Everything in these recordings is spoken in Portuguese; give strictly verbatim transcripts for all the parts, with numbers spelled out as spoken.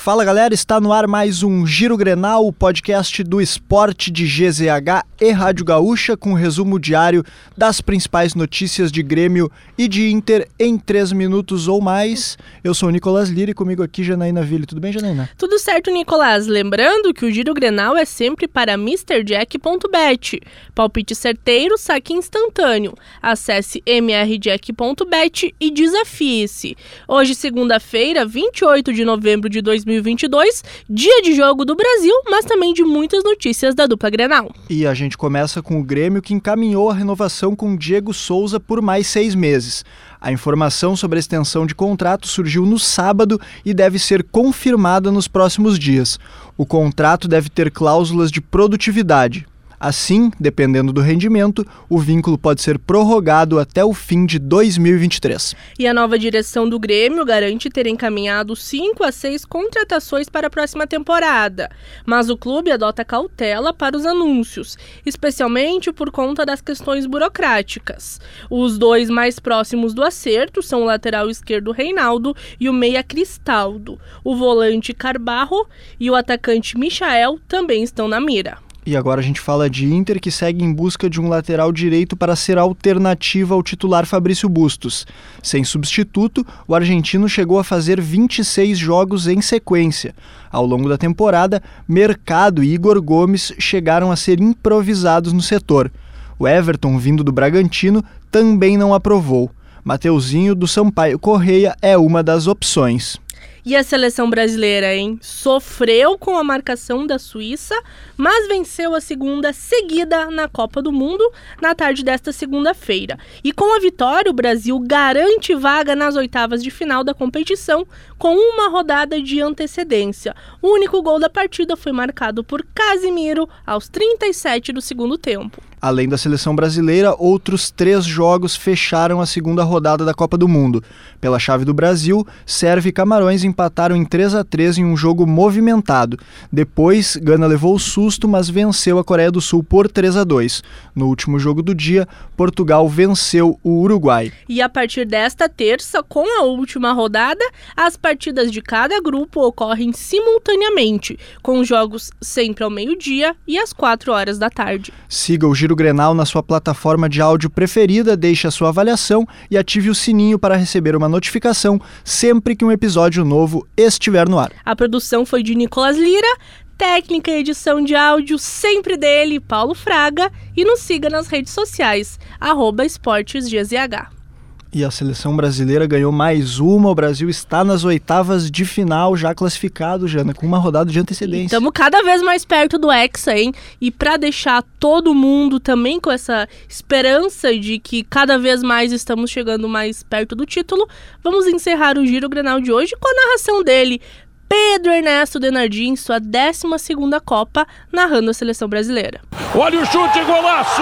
Fala galera, está no ar mais um Giro Grenal, o podcast do esporte de G Z H e Rádio Gaúcha, com um resumo diário das principais notícias de Grêmio e de Inter em três minutos ou mais. Eu sou o Nicolas Lira e comigo aqui Janaína Ville. Tudo bem, Janaína? Tudo certo, Nicolas. Lembrando que o Giro Grenal é sempre para mister jack ponto bet. Palpite certeiro, saque instantâneo. Acesse m r jack ponto bet e desafie-se. Hoje, segunda-feira, vinte e oito de novembro de dois mil e vinte e dois, dia de jogo do Brasil, mas também de muitas notícias da dupla Grenal. E a gente começa com o Grêmio, que encaminhou a renovação com Diego Souza por mais seis meses. A informação sobre a extensão de contrato surgiu no sábado e deve ser confirmada nos próximos dias. O contrato deve ter cláusulas de produtividade. Assim, dependendo do rendimento, o vínculo pode ser prorrogado até o fim de dois mil e vinte e três. E a nova direção do Grêmio garante ter encaminhado cinco a seis contratações para a próxima temporada. Mas o clube adota cautela para os anúncios, especialmente por conta das questões burocráticas. Os dois mais próximos do acerto são o lateral esquerdo Reinaldo e o meia Cristaldo. O volante Carbarro e o atacante Michael também estão na mira. E agora a gente fala de Inter, que segue em busca de um lateral direito para ser alternativa ao titular Fabrício Bustos. Sem substituto, o argentino chegou a fazer vinte e seis jogos em sequência. Ao longo da temporada, Mercado e Igor Gomes chegaram a ser improvisados no setor. O Everton, vindo do Bragantino, também não aprovou. Mateuzinho, do Sampaio Correia, é uma das opções. E a seleção brasileira, hein? Sofreu com a marcação da Suíça, mas venceu a segunda seguida na Copa do Mundo na tarde desta segunda-feira. E com a vitória, o Brasil garante vaga nas oitavas de final da competição com uma rodada de antecedência. O único gol da partida foi marcado por Casimiro aos trinta e sete do segundo tempo. Além da seleção brasileira, outros três jogos fecharam a segunda rodada da Copa do Mundo. Pela chave do Brasil, Sérvia e Camarões empataram em três a três em um jogo movimentado. Depois, Gana levou o susto, mas venceu a Coreia do Sul por três a dois. No último jogo do dia, Portugal venceu o Uruguai. E a partir desta terça, com a última rodada, as partidas de cada grupo ocorrem simultaneamente, com jogos sempre ao meio-dia e às quatro horas da tarde. Siga o Giro Grenal na sua plataforma de áudio preferida, deixe a sua avaliação e ative o sininho para receber uma notificação sempre que um episódio novo estiver no ar. A produção foi de Nicolas Lira, técnica e edição de áudio sempre dele, Paulo Fraga, e nos siga nas redes sociais, arroba esportes G Z H. E a seleção brasileira ganhou mais uma, o Brasil está nas oitavas de final, já classificado, Jana, com uma rodada de antecedência. Estamos cada vez mais perto do Hexa, hein? E para deixar todo mundo também com essa esperança de que cada vez mais estamos chegando mais perto do título, vamos encerrar o Giro Grenal de hoje com a narração dele, Pedro Ernesto Denardim, sua décima segunda Copa, narrando a seleção brasileira. Olha o chute, golaço!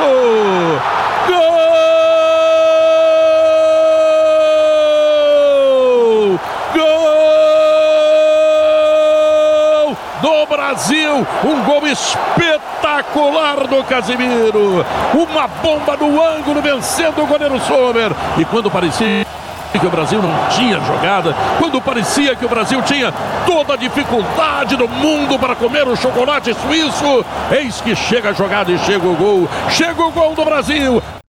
Gol! Do Brasil, um gol espetacular do Casimiro, uma bomba no ângulo vencendo o goleiro Sommer, e quando parecia que o Brasil não tinha jogada, quando parecia que o Brasil tinha toda a dificuldade do mundo para comer o chocolate suíço, eis que chega a jogada e chega o gol, chega o gol do Brasil.